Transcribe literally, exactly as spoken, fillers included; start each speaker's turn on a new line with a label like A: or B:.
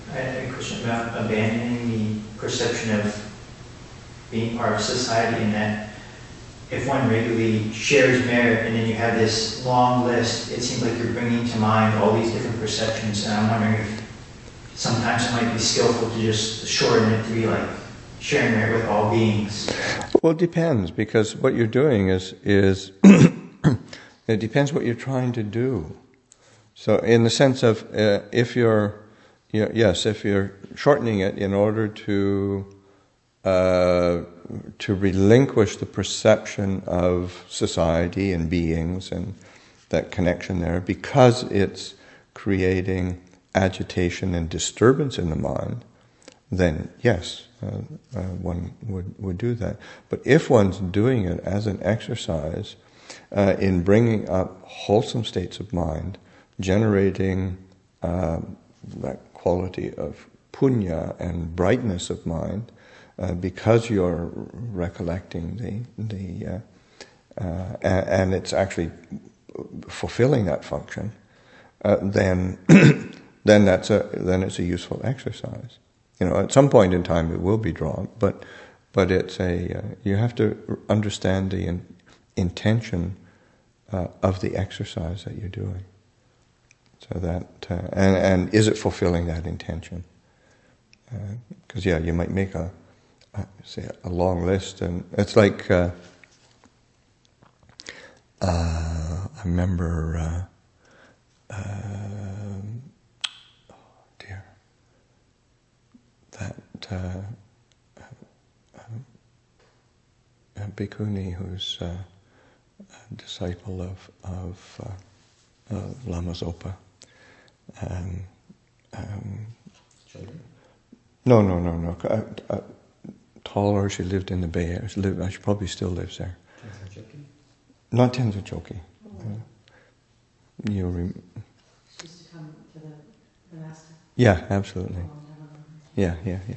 A: I had a question about abandoning the perception of being part of society, and that if one regularly shares merit and then you have this long list, it seems like you're bringing to mind all these different perceptions, and I'm wondering if sometimes it might be skillful to just shorten it to be like sharing merit with all beings.
B: Well, it depends, because what you're doing is, is it depends what you're trying to do. So in the sense of, uh, if you're, you know, yes, if you're shortening it in order to uh, to relinquish the perception of society and beings and that connection there, because it's creating agitation and disturbance in the mind, then yes, uh, uh, one would, would do that. But if one's doing it as an exercise uh, in bringing up wholesome states of mind, generating um, that quality of punya and brightness of mind, uh, because you're recollecting the the uh, uh, and, and it's actually fulfilling that function, uh, then then that's a then it's a useful exercise. You know, at some point in time it will be drawn, but but it's a uh, you have to understand the in, intention uh, of the exercise that you're doing. So that uh, and and is it fulfilling that intention? Because uh, yeah, you might make a, a say a long list, and it's like uh, uh, I remember. Uh, uh, oh dear, that uh, uh, bhikkhuni who's uh, a disciple of of uh, uh, Lama Zopa. Um, um, no, no, no, no. Uh, uh, taller, she lived in the Bay Area. She, lived, she probably still lives there.
C: Tenzojoki?
B: Not Tenzojoki. Oh. Uh, you rem-
D: She used to come to the, the master.
B: Yeah, absolutely. Yeah, yeah, yeah.